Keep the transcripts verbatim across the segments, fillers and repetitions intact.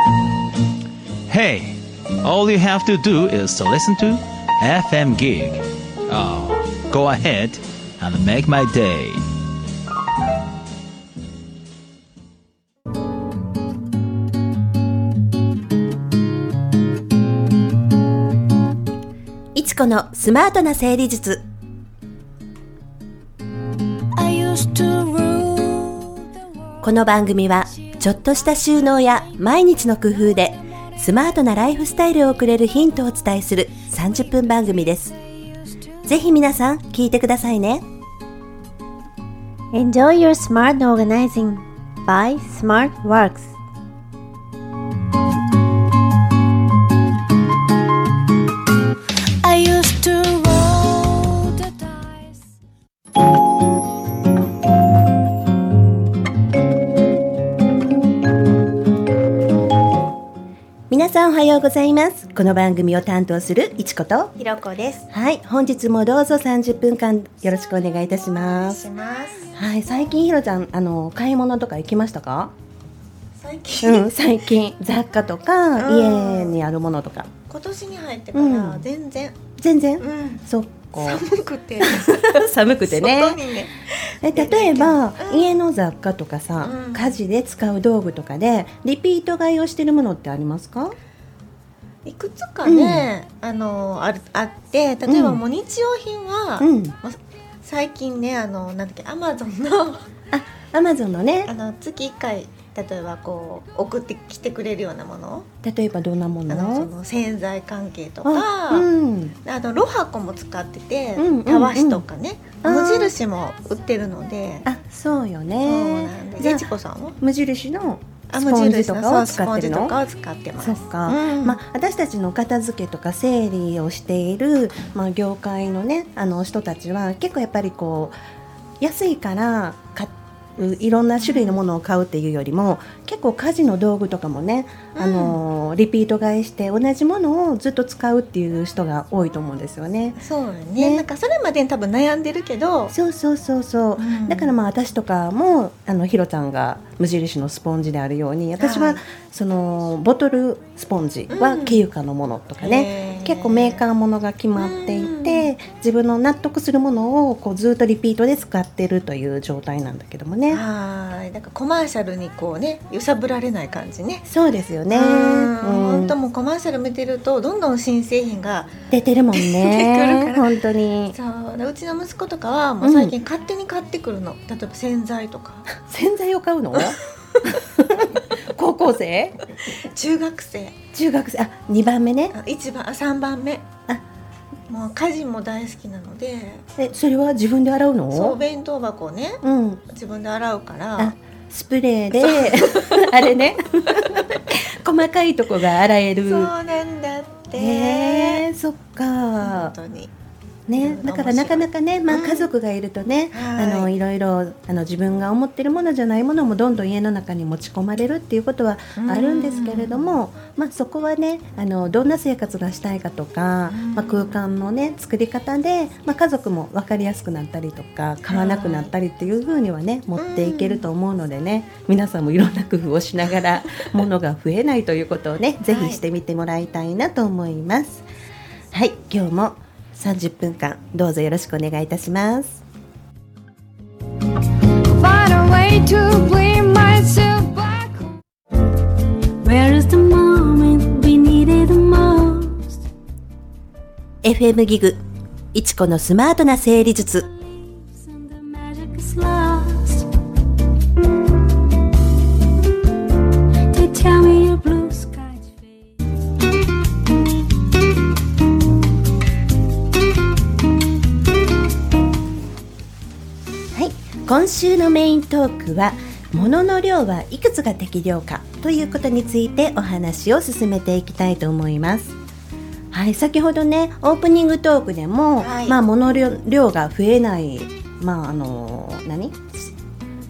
Hey, all you have to do is to listen to エフエム Gig. Oh, go ahead and make my day. いちこのスマートな整理術。この番組はちょっとした収納や毎日の工夫でスマートなライフスタイルを送れるヒントをお伝えするさんじゅっぷん番組です。ぜひ皆さん聞いてくださいね。 Enjoy your smart organizing by SmartWorks。 I used to roll the dice。 皆さんおはようございます。この番組を担当するいちことひろこです。 はい、本日もどうぞさんじゅっぷんかんよろしくお願いいたします。 します。 はい、最近ひろちゃんあの買い物とか行きましたか？ 最近、 うん、最近雑貨とか、 うん家にあるものとか今年に入ってからうん全然、 全然、 うん、 そっか寒くて寒くてね外にねえ例えば、 うん家の雑貨とかさ、 うん家事で使う道具とかでリピート買いをしてるものってありますか？ いくつかね、あの あ, るあって例えばもう日用品は、 うん、 ま最近ねあのなんだっけアマゾンのアマゾンのねあの月いっかい例えばこう送ってきてくれるようなもの、 例えばどんなもの？ あのその洗剤関係とか、 あ、うん、 あのロハコも使ってて、 うんうんうんたわしとかね、 あー無印も売ってるので、 あ、そうよそうね。 なんでじゃあいちこさんは無印のあスポンジとかを使スポンってるの？ ジとかを使ってます。 そっか、 うんまあ、私たちの片付けとか整理をしている、まあ、業界のねあの人たちは結構やっぱりこう安いから買っいろんな種類のものを買うっていうよりも結構家事の道具とかもね、 うんあのリピート買いして同じものをずっと使うっていう人が多いと思うんですよね。 そうねねなんかそれまでに多分悩んでるけど、 そうそうそうそう、 うんだからまあ私とかもあのひろちゃんが無印のスポンジであるように私ははいそのボトルスポンジはケユカのものとかね、 へー結構メーカーものが決まっていて自分の納得するものをこうずっとリピートで使ってるという状態なんだけどもね。 はいなんかコマーシャルにこうね揺さぶられない感じね。 そうですよね、 うんうん本当もうコマーシャル見てるとどんどん新製品が出てるもん出てくねるから本当に。 そううちの息子とかはもう最近勝手に買ってくるの、例えば洗剤とか洗剤を買うの高校生中学生中学生あにばんめね。 あいちばんあさんばんめあもう家事も大好きなのでえそれは自分で洗うの？ そう弁当箱をねうん、 自分で洗うからあスプレーであれね細かいとこが洗える。 そうなんだって、 へーそっか本当にね、だからなかなかね、まあ、 うん家族がいるとね、 はいあのいろいろあの自分が思ってるものじゃないものもどんどん家の中に持ち込まれるっていうことはあるんですけれども、まあ、そこはねあのどんな生活がしたいかとか、 うんまあ、空間のね作り方で、まあ、家族も分かりやすくなったりとか買わなくなったりっていう風にはね持っていけると思うのでね、皆さんもいろんな工夫をしながら物が増えないということをねぜひしてみてもらいたいなと思います。はい、今日もさんじゅっぷんかんどうぞよろしくお願いいたします。 Find a way to bring myself back home. Where is the moment we needed the most? エフエム ギグいちこのスマートな整理術。 And the magic is lost. They tell me your blue skies fade. はい、今週のメイントークは物の量はいくつが適量かということについてお話を進めていきたいと思います。はい、先ほどねオープニングトークでも、 はいまあ、物量量が増えない、まああの何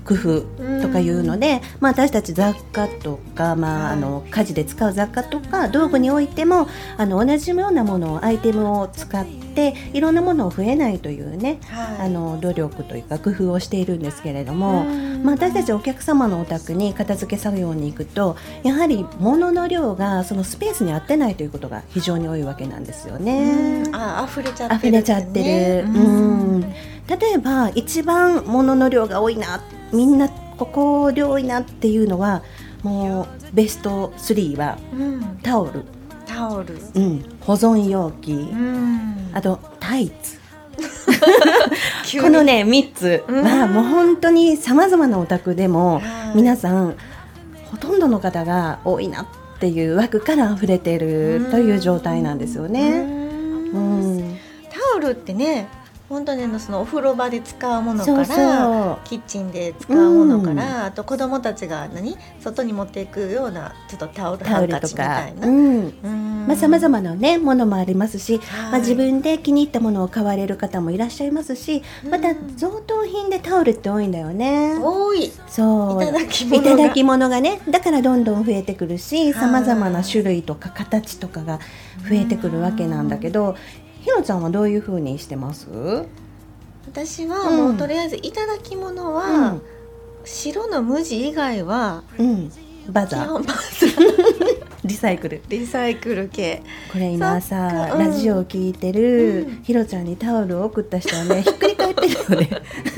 工夫とかいうので、まあ、私たち雑貨とか、まあ、 はいあの家事で使う雑貨とか道具においてもあの同じようなものをアイテムを使っていろんなものを増えないというね、 はいあの努力というか工夫をしているんですけれども、 うんまあ、私たちお客様のお宅に片付け作業に行くとやはり物の量がそのスペースに合ってないということが非常に多いわけなんですよね。 うんあ溢れちゃってる溢れちゃってる、 うんうん例えば一番物の量が多いな、みんなここ量多いなっていうのはもうベストスリーはうんタオル、 タオル、 うん、保存容器、 うんあとタイツ急にこのねみっつうんはもう本当にさまざまなお宅でもはい皆さんほとんどの方が多いなっていう枠から溢れてるという状態なんですよね。 うんうんタオルってね本当にあのそのお風呂場で使うものからそうそうキッチンで使うものから、 うんあと子供たちが何外に持っていくようなちょっとタオルハンカタオルとかチみたい、な、 うんうんまあ、様々な、ね、ものもありますし、 はいまあ、自分で気に入ったものを買われる方もいらっしゃいますし、またうん贈答品でタオルって多いんだよね。 多いそういただき物がいただき物がね、だからどんどん増えてくるし、 はい様々な種類とか形とかが増えてくるわけなんだけど、ひろちゃんはどういう風にしてます？ 私はもう、 うんとりあえずいただき物は、 うん白の無地以外はうん、バ基ザー本バスリサイクル。 リサイクル系これ今そさっ、かうんラジオを聞いてる、 うんひろちゃんにタオルを送った人はねひっくり返ってるよね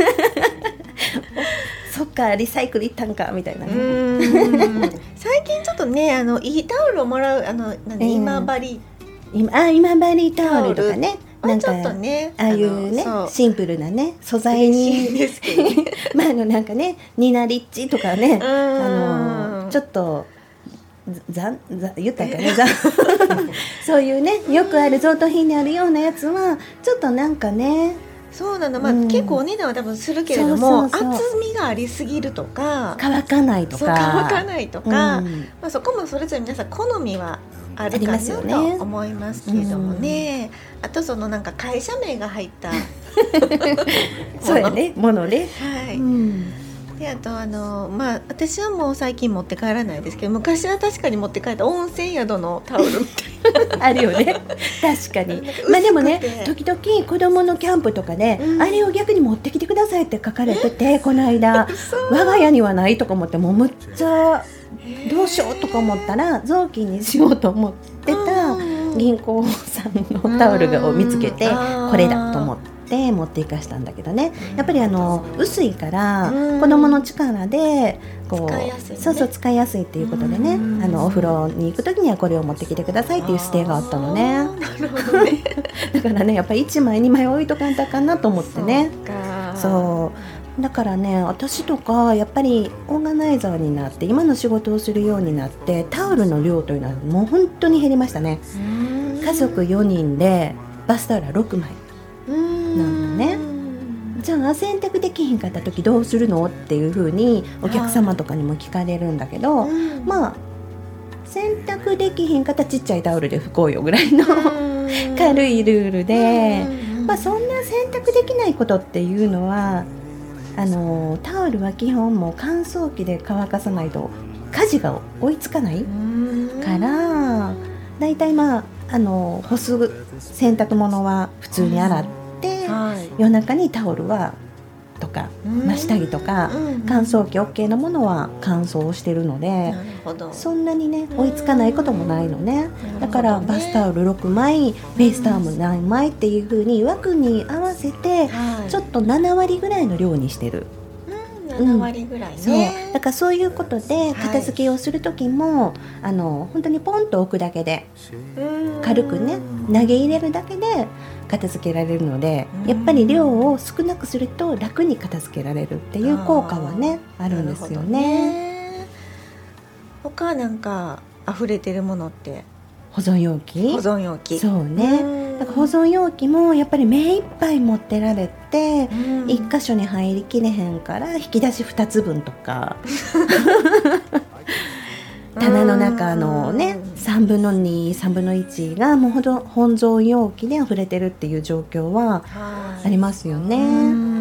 そっかリサイクルいったんかみたいなうね、 ーん最近ちょっとねあのいいタオルをもらうあの何、 うん今治今あ今治タオルとかねなんかまあちょっとねああいうねあのそうシンプルなね素材嬉しいにですけどねまああのなんかねニナリッチとかねうんあのちょっとざざ言ったかねざそういうねよくある贈答品にあるようなやつはちょっとなんかねそうなの、まあうん結構お値段は多分するけれどもそうそうそう厚みがありすぎるとか乾かないとかそう乾かないとか、 うんまあ、そこもそれぞれ皆さん好みはあるありかなますよねと思いますけれどもね、あとそのなんか会社名が入ったそうやねものね、 はい、 うんであとあのまあ私はもう最近持って帰らないですけど昔は確かに持って帰った温泉宿のタオルみたいなあるよね確かになんか薄くてまあでもね時々子供のキャンプとかで、 うんあれを逆に持ってきてくださいって書かれててこの間そう我が家にはないとか思ってもうむっちゃどうしようとか思ったら雑巾にしようと思ってたうん銀行さんのタオルを見つけてうんあーこれだと思って持っていかしたんだけどねやっぱりあの薄いからうん子供の力でこう使いやすいねそうそう使いやすいっていうことでねうんあのお風呂に行く時にはこれを持ってきてくださいっていう指定があったのねあーなるほどねだからねやっぱりいちまいにまい置いとかんとあかんなと思ってねそうかそうだからね私とかやっぱりオーガナイザーになって今の仕事をするようになってタオルの量というのはもう本当に減りましたねうん家族よにんでバスタオルはろくまいうんなんだねじゃあ洗濯できひんかった時どうするのっていう風にお客様とかにも聞かれるんだけど、 うんまあ洗濯できひんかったらちっちゃいタオルで拭こうよぐらいの軽いルールで、まあ、そんな洗濯できないことっていうのはあのタオルは基本もう乾燥機で乾かさないと家事が追いつかないからだいたいまああの干す洗濯物は普通に洗って、 はい夜中にタオルはとか、 うんまあ、下着とか、 うん乾燥機 OK のものは乾燥してるので、 なるほどそんなにね追いつかないこともないのね、 うんだからなるほどねバスタオルろくまいフェイスタオル何枚っていう風に枠に合わせてはいちょっとななわりぐらいの量にしてる、 うんなな割ぐらいそうねだからそういうことで片付けをする時も、あの本当にポンと置くだけでうん軽くね投げ入れるだけで片付けられるので、 うんやっぱり量を少なくすると楽に片付けられるっていう効果はねあるんですよなるほどね。 ね他なんか溢れてるものって保存容器保存容器そうね、 うんだから保存容器もやっぱり目いっぱい持ってられて、 うん一箇所に入りきれへんから引き出しふたつぶんとか棚の中のねさんぶんのに、さんぶんのいちがもうほど保存容器で溢れてるっていう状況ははいありますよね。 うん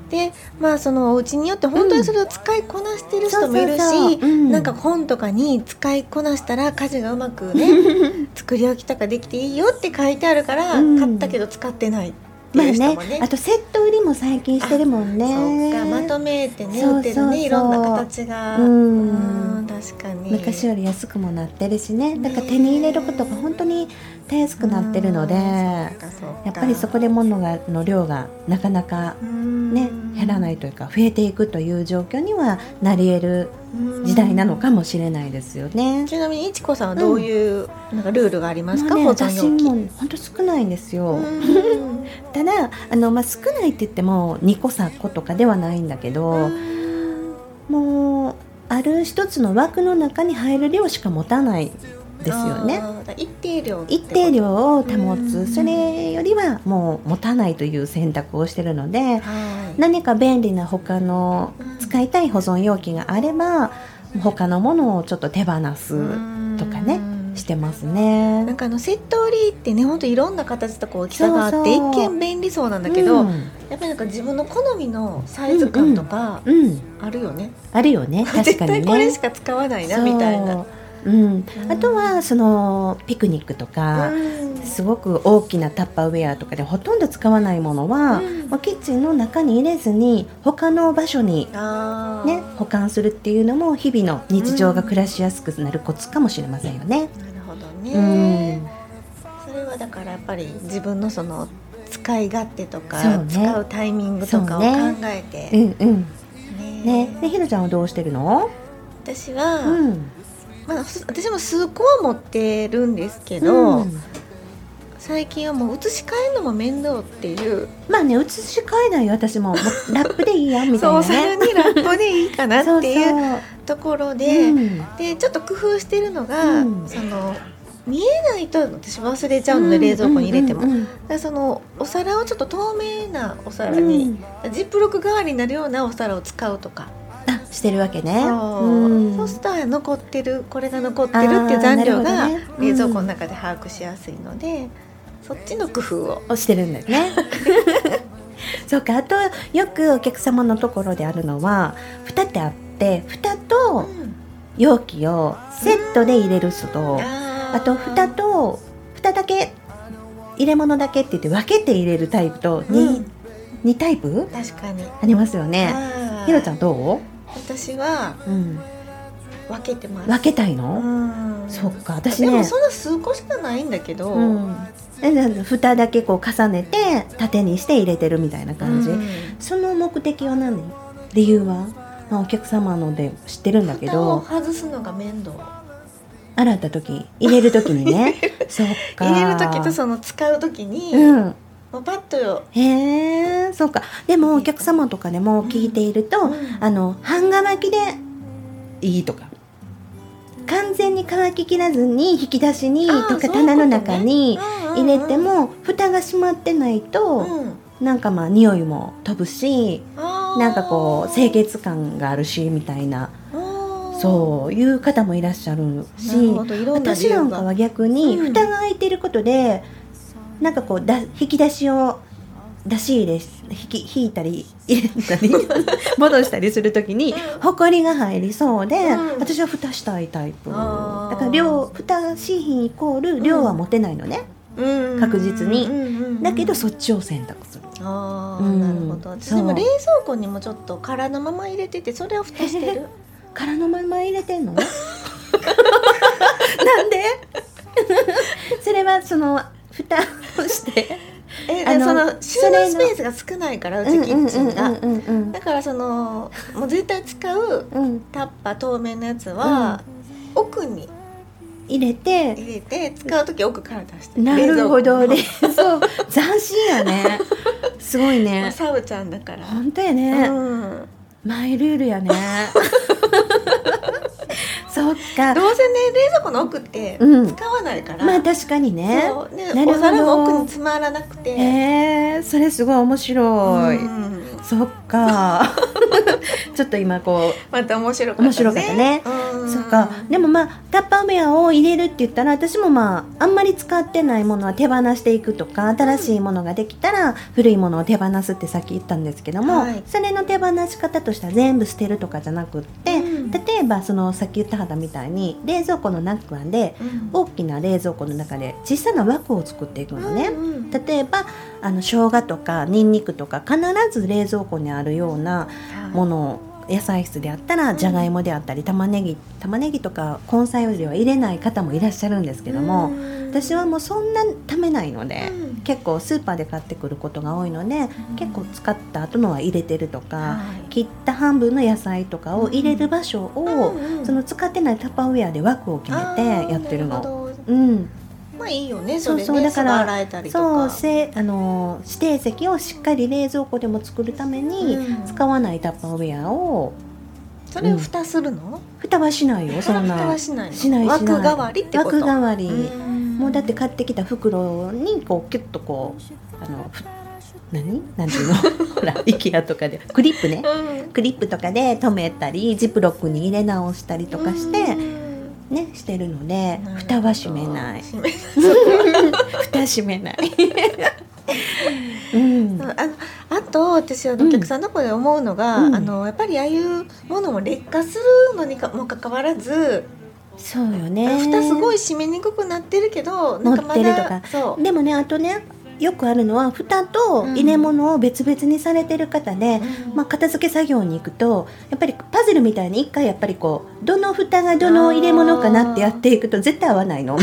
でまあそのお家によって本当にそれを使いこなしてる人もいるし、 そうそうそう、うん、 なんか本とかに使いこなしたら家事がうまくね作り置きとかできていいよって書いてあるから、うん、買ったけど使ってないっていう人もね、 まあね、あとセット売りも最近してるもんね。 そうか、まとめてね売ってるね、いろんな形が、うん、うん、確かに昔より安くもなってるしね、だから手に入れることが本当にたやすくなってるので、やっぱりそこで物がの量がなかなかね減らないというか増えていくという状況にはなり得る時代なのかもしれないですよね。 ちなみにいちこさんはどういう、うん、なんかルールがありますか？ まあね、 保存容器。 私も本当少ないんですよ。ただあの、まあ、少ないって言ってもにこさんことかではないんだけど、もうある一つの枠の中に入る量しか持たないですよね。 一定量一定量を保つ、それよりはもう持たないという選択をしているので、はい、何か便利な他の使いたい保存容器があれば他のものをちょっと手放すとかねしてますね。 なんかあのセット売りってね、本当いろんな形とか大きさがあって、そうそう、一見便利そうなんだけど、うん、やっぱりなんか自分の好みのサイズ感とかあるよね、 うんうん、あるよね、確かにね、 絶対これしか使わないなみたいな。 うん、あとはそのピクニックとか、うん、すごく大きなタッパーウェアとかでほとんど使わないものは、うん、もうキッチンの中に入れずに他の場所に、ね、保管するっていうのも日々の日常が暮らしやすくなるコツかもしれませんよね、うん、なるほどね、うん、それはだからやっぱり自分のその使い勝手とか、ね、使うタイミングとかを考えて、 ね、うんうんねね、でひろちゃんはどうしてるの？ 私は、うんまあ、私も数個は持ってるんですけど、うん、最近はもう移し替えるのも面倒っていう、 まあね、移し替えないよ私も、もうラップでいいやみたいな、ね、 そう、さらにラップでいいかなっていうところで、うん、でちょっと工夫してるのが、うん、その見えないと私忘れちゃうので、うん、冷蔵庫に入れても、うんうんうん、だからそのお皿をちょっと透明なお皿に、うん、ジップロック代わりになるようなお皿を使うとかしてるわけね。 そう、うん、そうしたら残ってる、これが残ってるっていう残量が冷蔵庫の中で把握しやすいので、うん、そっちの工夫をしてるんだよねそうか、あとよくお客様のところであるのは蓋ってあって、蓋と容器をセットで入れる人と、うん、あ, あと蓋と蓋だけ入れ物だけって言って分けて入れるタイプと 2,、うん、にタイプ確かにありますよね。ひろちゃんどう？ 私は、うん、分けてます。 分けたいの？うん、そっか、私ね、 でもそんな数個しかないんだけど、うん、 蓋だけこう重ねて縦にして入れてるみたいな感じ、うん、その目的は何？理由は、まあ、お客様ので知ってるんだけど、 蓋を外すのが面倒。 洗った時、入れる時にねそっか、 入れる時とその使う時に、うんもうパッとよ。 へー、そうか。でもお客様とかでも聞いていると、うん、あの半乾きでいいとか、完全に乾ききらずに引き出しにとか棚の中に入れても蓋が閉まってないと、うん、なんかまあ匂いも飛ぶし、なんかこう清潔感があるしみたいな、そういう方もいらっしゃるし、私なんかは逆に蓋が開いていることで、なんかこうだ引き出しを出し入れ引き引いたり入れたり戻したりするときにほこりが入りそうで、うん、私は蓋したいタイプだから、量蓋しひんイコール量は持てないのね、うん、確実に、うん、だけどそっちを選択する。 あ、うん、なるほど。私でも冷蔵庫にもちょっと空のまま入れてて、それを蓋してる空のまま入れてんのなんでそれはその蓋をしてえでその収納スペースが少ないから、うちキッチンが、だからそのもう絶対使うタッパー透明のやつは奥に入れて入れて使うとき奥から出して、 なるほどねそう斬新やねすごいね、 サウちゃんだから本当やね、うん、マイルールやねそっか、 どうせね冷蔵庫の奥って使わないから、うん、 まあ確かにね、 そうね、お皿の奥に詰まらなくて、 えー、それすごい面白い、うん、そっかちょっと今こうまた面白かったね、 面白かったね、 うんそうか。でもまあタッパーウェアを入れるって言ったら、私もまああんまり使ってないものは手放していくとか、新しいものができたら古いものを手放すってさっき言ったんですけども、 はい、 それの手放し方としては全部捨てるとかじゃなくって、 うん、 例えばそのさっき言った肌みたいに冷蔵庫の中で、うん、大きな冷蔵庫の中で小さな枠を作っていくのね、うんうん、例えばあの生姜とかニンニクとか必ず冷蔵庫にあるようなものを、野菜室であったらじゃがいもであったり玉ねぎ玉ねぎとか根菜類は入れない方もいらっしゃるんですけども、私はもうそんなためないので、うん、結構スーパーで買ってくることが多いので、うん、結構使った後のは入れてるとか、はい、切った半分の野菜とかを入れる場所を、うん、その使ってないタッパーウェアで枠を決めてやってるの。うん、 まあいいよね、それね。 そうそう、だから洗えたりとか、 そうせあの指定席をしっかり冷蔵庫でも作るために、うん、使わないタッパーウェアを、 それを蓋するの？ うん、蓋はしないよ、そんな。 蓋はしないの？ しないしない。 枠代わりってこと？ 枠代わり。もうだって買ってきた袋にこうキュッとこうあの何なんていうのほら IKEA とかでクリップね、うん、クリップとかで留めたりジップロックに入れ直したりとかして。ね、してるので蓋は閉めない蓋閉めないうん、 あ, あと私はお客さんの声で思うのが、うん、あのやっぱりああいうものも劣化するのにかもかかわらず、 そうよね、 蓋すごい閉めにくくなってるけどなんかまだ持ってるとか、そうでもね、あとねよくあるのは蓋と入れ物を別々にされてる方で、うん、まあ、片付け作業に行くとやっぱりパズルみたいに一回やっぱりこうどの蓋がどの入れ物かなってやっていくと絶対合わないの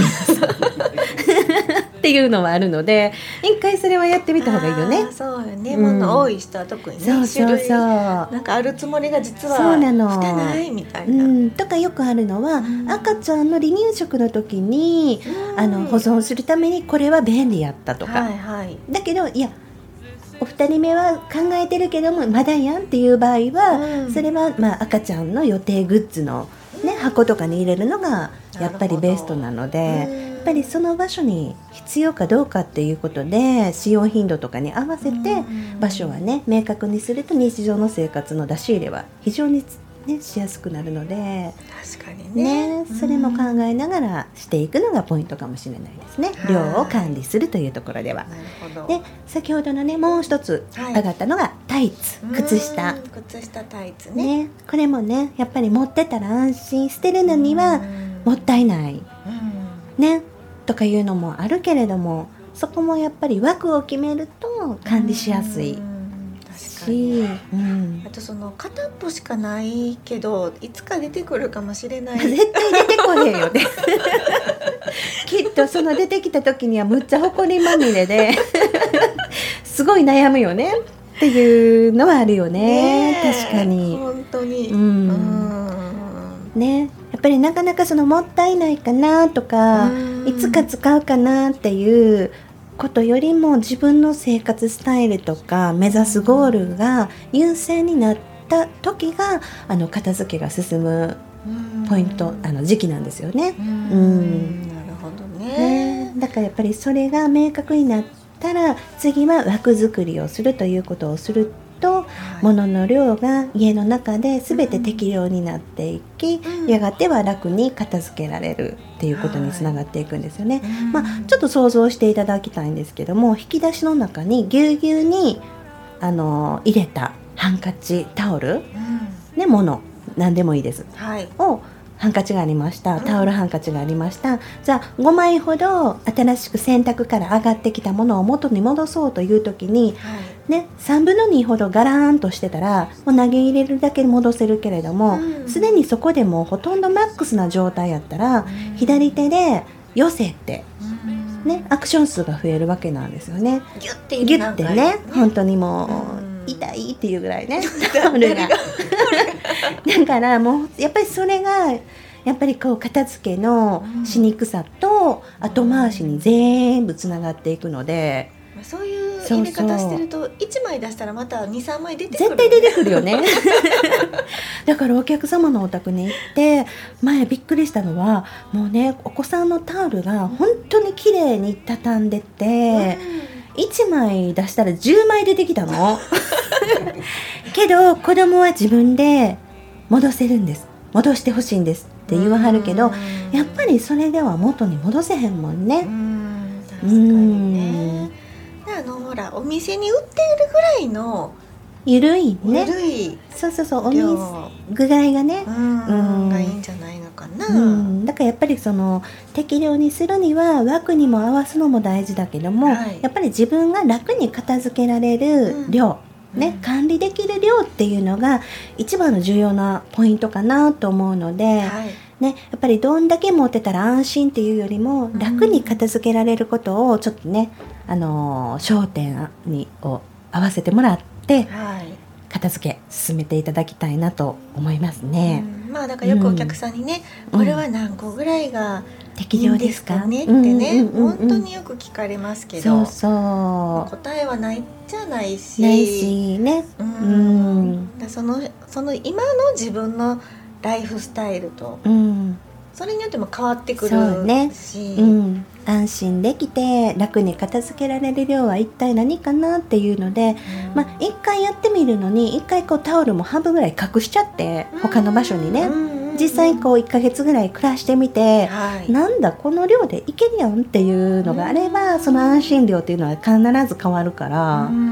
っていうのはあるので、一回それはやってみた方がいいよね。 そうよね、うん、物多い人は特にね、 そうそうそう、 なんかあるつもりが実は蓋ないみたいな、 うん、とかよくあるのは、うん、赤ちゃんの離乳食の時に、うん、あの保存するためにこれは便利やったとか、 はいはい、 だけどいやお二人目は考えてるけどもまだやんっていう場合は、うん、それはまあ赤ちゃんの予定グッズの、ね、箱とかに入れるのがやっぱりベストなので、やっぱりその場所に必要かどうかっていうことで使用頻度とかに合わせて場所はね明確にすると日常の生活の出し入れは非常にね、しやすくなるので、 確かに ね, ねそれも考えながらしていくのがポイントかもしれないですね、量を管理するというところでは。 なるほど。 で先ほどのねもう一つ上がったのがタイツ、はい、靴下靴下タイツ ね, ねこれもねやっぱり持ってたら安心、捨てるのにはもったいない、ね、とかいうのもあるけれども、そこもやっぱり枠を決めると管理しやすいし、うん、 あとその片っぽしかないけどいつか出てくるかもしれない絶対出てこへんよねきっとその出てきた時にはむっちゃほこりまみれですごい悩むよねっていうのはあるよ ね, ね確かに本当に、 うんうんね、やっぱりなかなかそのもったいないかなとかいつか使うかなっていうことよりも自分の生活スタイルとか目指すゴールが優先になった時があの片付けが進むポイント、あの時期なんですよね。 うんうんなるほど ね, ねだからやっぱりそれが明確になったら次は枠作りをするということをすると、はい、物の量が家の中で全て適量になっていき、うん、やがては楽に片付けられるっていうことにつながっていくんですよね、はいまあ、ちょっと想像していただきたいんですけども、引き出しの中にぎゅうぎゅうにあの入れたハンカチタオル、うん、ね、物何でもいいです、 はい、 をハンカチがありました、タオルハンカチがありました、うん、じゃあごまいほど新しく洗濯から上がってきたものを元に戻そうという時に、はいね、さんぶんのにほどガラーンとしてたらもう投げ入れるだけ戻せるけれども、すで、うん、にそこでもうほとんどマックスな状態やったら、うん、左手で寄せて、うんね、アクション数が増えるわけなんですよね。 ギュッてギュッてね、本当にもう、うん痛いっていうぐらいねタオルがだからもうやっぱりそれがやっぱりこう片付けのしにくさと後回しに全部つながっていくので、 うん、そういう入れ方してるといちまい出したらまた にさんまい出てくる、 絶対出てくるよねだからお客様のお宅に行って前びっくりしたのはもうねお子さんのタオルが本当に綺麗に畳んでて、うん、いちまい出したらじゅうまい出てきたのけど子供は自分で戻せるんです、戻してほしいんですっって言わはるけど、やっぱりそれでは元に戻せへんもんね。 うん、確かにね。あのほらお店に売っているぐらいのゆるいね。 ゆるいそうそうそう、お店具合がね、 うん、 うん、 がいいんじゃないのかな、 うん、だからやっぱりその適量にするには枠にも合わすのも大事だけども、はい、やっぱり自分が楽に片付けられる量、うんね、うん、管理できる量っていうのが一番の重要なポイントかなと思うので、はいね、やっぱりどんだけ持ってたら安心っていうよりも楽に片付けられることをちょっとね、あのー、焦点にを合わせてもらって、はい、片付け進めていただきたいなと思いますね、 うん、まあだからよくお客さんにね、うん、これは何個ぐらいが適量ですかねってね、本当によく聞かれますけど、 そうそう、まあ、答えはないじゃないしないしね、 うん、うん、そのその今の自分のライフスタイルと、うん、それによっても変わってくるし、そうね、 うん、安心できて楽に片付けられる量は一体何かなっていうので、うん、まあ一回やってみるのに一回こうタオルも半分ぐらい隠しちゃって他の場所にね、うん、実際こういっかげつぐらい暮らしてみて、はい、なんだこの量でいけるやんっていうのがあれば、うん、その安心量っていうのは必ず変わるから、うん、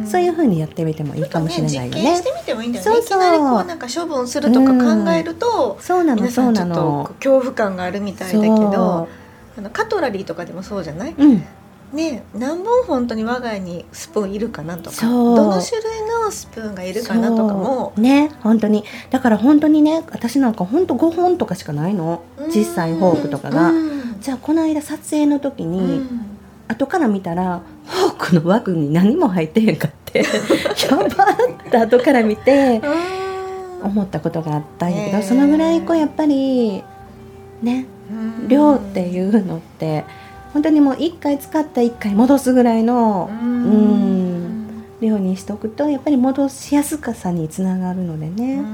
そういう風にやってみてもいいかもしれないよね。 実験してみてもいいんだよね。そうそう、いきなりこうなんか処分するとか考えると、 うん、そうなの皆さんちょっと恐怖感があるみたいだけど、あのカトラリーとかでもそうじゃない、うん、ね、何本本当に我が家にスプーンいるかなとか、どの種類のスプーンがいるかなとかもね、本当にだから本当にね、私なんか本当ごほんとかしかないの、実際フォークとかが、じゃあこの間撮影の時に、うん、後から見たらフォークの枠に何も入ってへんかってやばって後から見て思ったことがあったんやけど、そのぐらいこうやっぱりね、量っていうのって本当にもういっかい使ったいっかい戻すぐらいのうんうん量にしとくとやっぱり戻しやすさにつながるのでね。うん、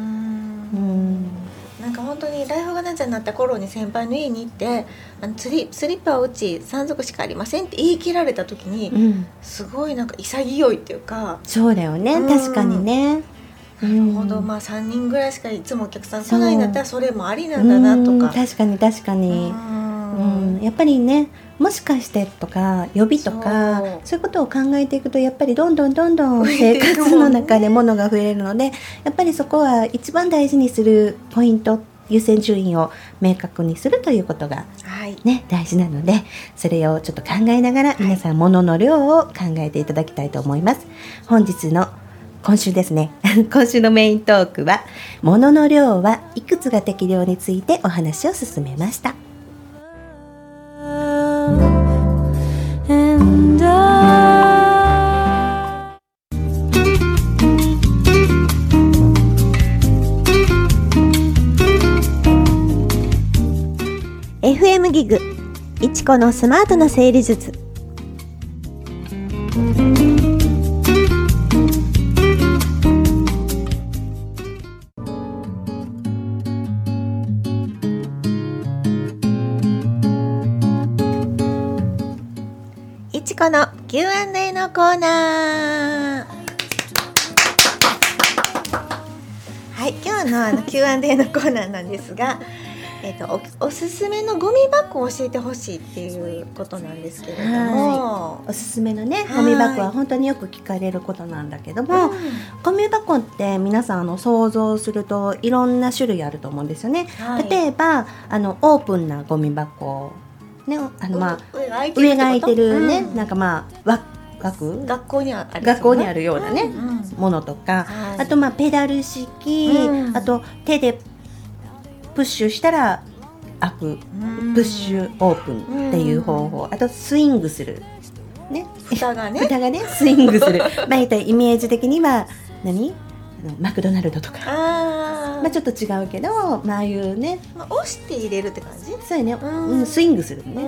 なんか本当にライフがなんちゃになった頃に先輩の家に行ってあのスリ、スリッパはうちさんぞくしかありませんって言い切られた時に、うん、すごいなんか潔いっていうか、 そうだよね、うん、確かにね。 なるほど、まあさんにんぐらいしかいつもお客さん来ないんだったらそれもありなんだなとか、 確かに確かに、うん、やっぱりね、もしかしてとか予備とか そう、そういうことを考えていくとやっぱりどんどんどんどん生活の中で物が増えるので、やっぱりそこは一番大事にするポイント、優先順位を明確にするということが、ね、はい、大事なので、それをちょっと考えながら皆さん物の量を考えていただきたいと思います。本日の今週ですね今週のメイントークは物の量はいくつが適量についてお話を進めました。 エフエム ギグいちこのスマートな整理術。 いちこの キューアンドエー のコーナー。はい、今日のあの キューアンドエー のコーナーなんですがえー、と お, おすすめのゴミ箱を教えてほしいっていうことなんですけれども、 おすすめのねゴミ箱は本当によく聞かれることなんだけども、うん、ゴミ箱って皆さんあの想像するといろんな種類あると思うんですよね、はい、例えばあのオープンなゴミ箱、ね、あの、まあ、上が空いてるね、うん、なんかまあわ学, 学校にある学校にあるようなね、うんうん、ものとか、はい、あとまあペダル式、うん、あと手でプッシュしたら開くプッシュオープンっていう方法、あとスイングする、ね、 蓋がね蓋がねスイングするまあイメージ的には何あのマクドナルドとかあ、まあ、ちょっと違うけど、まああいうね、 まあ、押して入れるって感じ。 そうやね、うん、スイングするね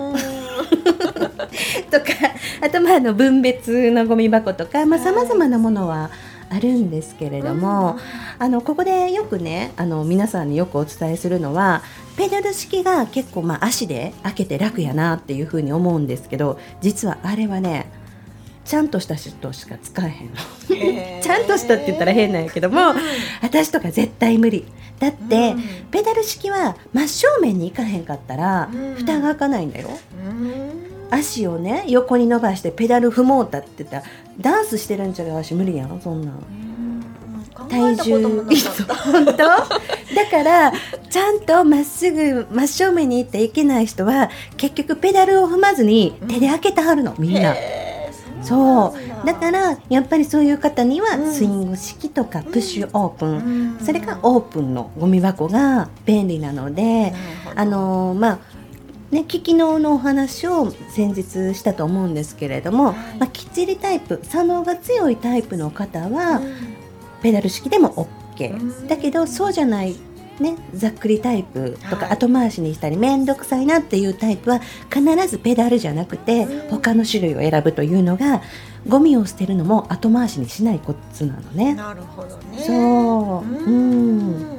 とか、あとまああの分別のゴミ箱とかさまざまなものはあるんですけれども、うん、あのここでよくねあの皆さんによくお伝えするのはペダル式が結構まあ足で開けて楽やなっていうふうに思うんですけど、実はあれはねちゃんとした人しか使えへんのちゃんとしたって言ったら変なんやけども、私とか絶対無理だって、うん、ペダル式は真正面に行かへんかったら、うん、蓋が開かないんだよ、うん、足をね横に伸ばしてペダル踏もうたって言ったらダンスしてるんちゃう足無理やんそんなん、うん、体重本当だからちゃんとまっすぐ真正面に行っていけない人は結局ペダルを踏まずに手で開けてはるの、うん、みんな。そうだからやっぱりそういう方にはスイング式とかプッシュオープン、うん、それからオープンのゴミ箱が便利なので、あのまあね、機機能のお話を先日したと思うんですけれども、はい、まあ、きっちりタイプ左脳が強いタイプの方は、うん、ペダル式でも OK、うん、だけどそうじゃないね、ざっくりタイプとか後回しにしたりめんどくさいなっていうタイプは必ずペダルじゃなくて他の種類を選ぶというのがゴミを捨てるのも後回しにしないコツなのね。 なるほどね。 そう、うん、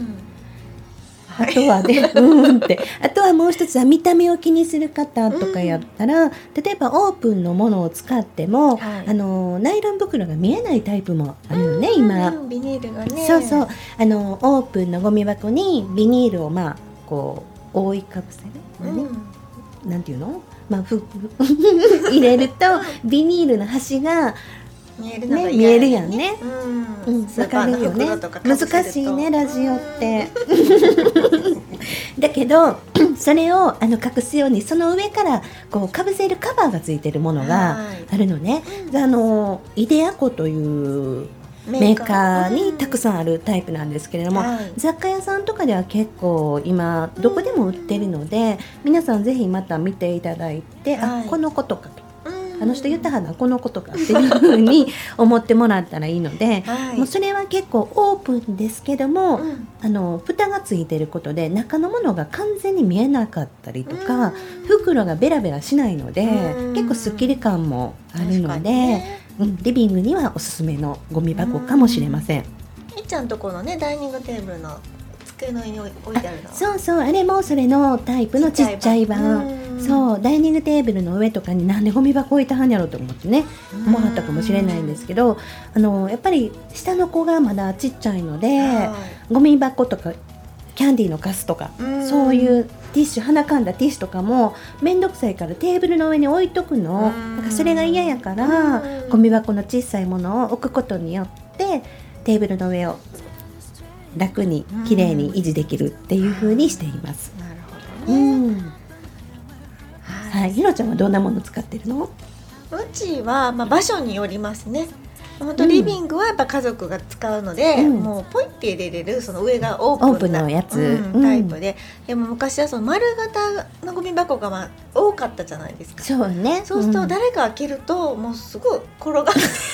あとはね、うんってあとはもう一つは見た目を気にする方とかやったら、うん、例えばオープンのものを使っても、はい、あのナイロン袋が見えないタイプもあるよね、うん、今ビニールがね。 そうそう、あのオープンのゴミ箱にビニールをまあこう覆いかぶせる、ね、うん、なんていうの、まあ、ふ入れるとビニールの端が見えるのがね、見えるやんね、 うん、わかるよね。 難しいねラジオってだけどそれをあの隠すようにその上からこうかぶせるカバーがついてるものがあるのね、はい、あのイデアコというメーカーにたくさんあるタイプなんですけれども、はい、雑貨屋さんとかでは結構今どこでも売ってるので、皆さんぜひまた見ていただいて、はい、あこのことかとあの人言ったはなこのことかっていう風に思ってもらったらいいので、はい、もうそれは結構オープンですけども、うん、あの蓋がついてることで中のものが完全に見えなかったりとか、うん、袋がベラベラしないので、うん、結構スッキリ感もあるので、ね、うん、リビングにはおすすめのゴミ箱かもしれません。 いっちゃんとこのねダイニングテーブルの机の上に置いてあるの、 そうそう、あれもそれのタイプのちっちゃい版、そうダイニングテーブルの上とかになんでゴミ箱置いたはんやろうと思ってね思わはったかもしれないんですけど、あのやっぱり下の子がまだちっちゃいので、ゴミ箱とかキャンディーのカスとかそういうティッシュ鼻かんだティッシュとかもめんどくさいからテーブルの上に置いとくの、なんかそれが嫌やからゴミ箱の小さいものを置くことによってテーブルの上を楽にきれいに維持できるっていう風にしています。 なるほどね、うん、 はい、ひろちゃんはどんなもの使ってるの？ うちは、まあ、場所によりますね。本当リビングはやっぱ家族が使うので、うん、もうポイって入れれるその上がオープンなオープンのやつ、 うん、タイプで、うん、でも昔はその丸型のゴミ箱がまあ多かったじゃないですか。 そうね。 そうすると誰か開けると、うん、もうすごい転がって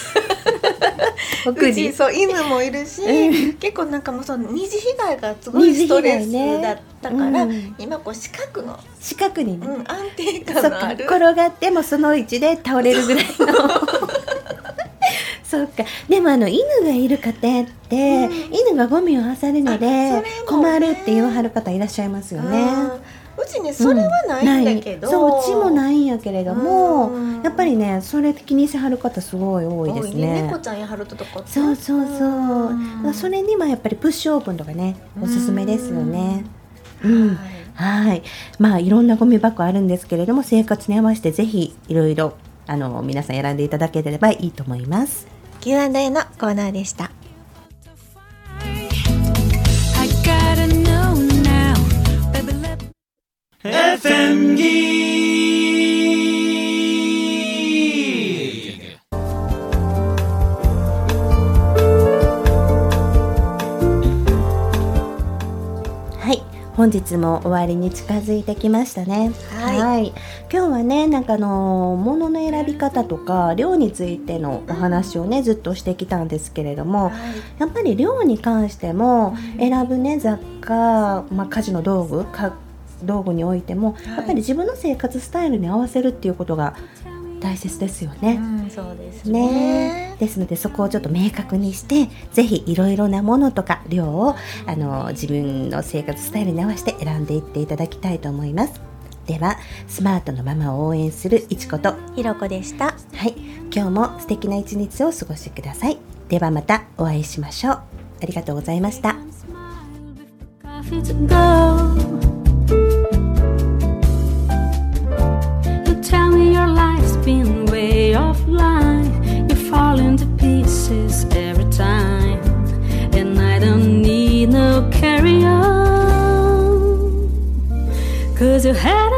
うちそう犬もいるし、うん、結構なんかもうその二次被害がすごいストレスだったから、ね、うん、今こう四角の四角に、ね、 うん、安定感のある転がってもその位置で倒れるぐらいのそうか。でもあの犬がいる家庭って、うん、犬がゴミを漁るので困るって言わはる方いらっしゃいますよね。 うちねそれはないんだけど、 うん、そううちもないんやけれども、うん、やっぱりねそれ気にしはる方すごい多いですね。 猫ちゃんやはるとかそうそうそう、うん、それにはやっぱりプッシュオープンとかねおすすめですよね。うん、うん、はい、まあいろんなゴミ箱あるんですけれども生活に合わせてぜひいろいろあの皆さん選んでいただければいいと思います。 キューアンドエー のコーナーでした。 エフエム ギグ。 はい、本日も終わりに近づいてきましたね。 はい、 はい、今日はねなんかあの物の選び方とか量についてのお話をねずっとしてきたんですけれども、はい、やっぱり量に関しても選ぶね雑貨、まあ、家事の道具か道具においても、はい、やっぱり自分の生活スタイルに合わせるっていうことが大切ですよね。 うん、そうですね。 ね、ですのでそこをちょっと明確にしてぜひいろいろなものとか量をあの自分の生活スタイルに合わせて選んでいっていただきたいと思います。ではスマートのママを応援するいちことひろこでした。 はい、今日も素敵な一日を過ごしてください。ではまたお会いしましょう。ありがとうございました。 Tell me your life's been way offline. You fall into pieces every time, and I don't need no carry on, 'cause you had